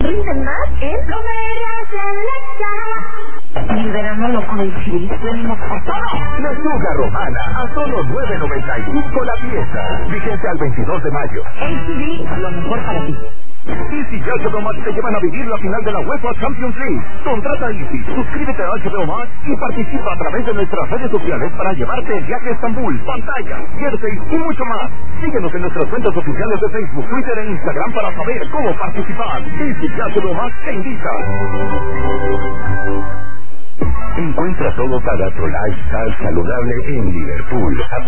rinden más en Droguerías Selecta. Mi verano lo coincidiste en Mocotoro. Lechuga romana a solo $9.95 la pieza. Vigente al 22 de mayo. HB, lo mejor para ti. Easy y HBO Max te llevan a vivir la final de la UEFA Champions League. Contrata Easy, suscríbete a HBO Max y participa a través de nuestras redes sociales para llevarte el viaje a Estambul, pantallas, jerseys y mucho más. Síguenos en nuestras cuentas oficiales de Facebook, Twitter e Instagram para saber cómo participar. Easy y HBO Max te invita. Encuentra todo para tu lifestyle saludable en Liverpool.